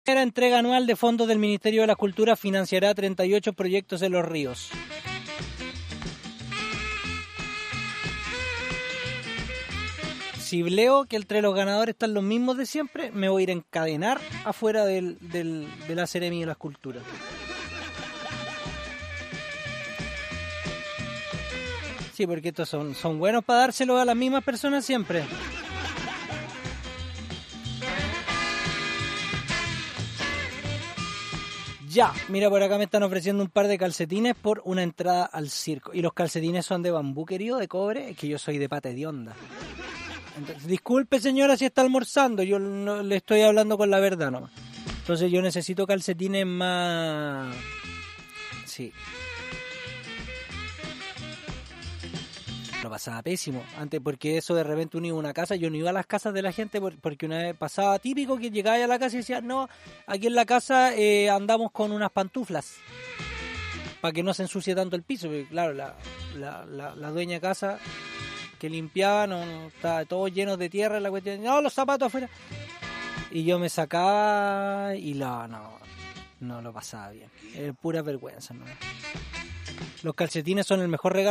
La entrega anual de fondos del Ministerio de la Cultura financiará 38 proyectos en Los Ríos. Si leo que entre los ganadores están los mismos de siempre, me voy a ir a encadenar afuera de la Seremi de las Culturas. Sí, porque estos son buenos para dárselo a las mismas personas siempre. Ya, mira, por acá me están ofreciendo un par de calcetines por una entrada al circo. Y los calcetines son de bambú, querido, de cobre, es que yo soy de pata de onda. Entonces, disculpe, señora, si está almorzando, yo no le estoy hablando con la verdad nomás. Entonces yo necesito calcetines más... Sí. Lo pasaba pésimo antes, porque eso de repente uno iba a una casa, yo no iba a las casas de la gente porque una vez pasaba típico que llegaba a la casa y decía, no, aquí en la casa andamos con unas pantuflas para que no se ensucie tanto el piso, porque claro, la dueña de casa que limpiaba, no estaba todo lleno de tierra, la cuestión, no, los zapatos afuera, y yo me sacaba y no lo pasaba bien, pura vergüenza, ¿no? Los calcetines son el mejor regalo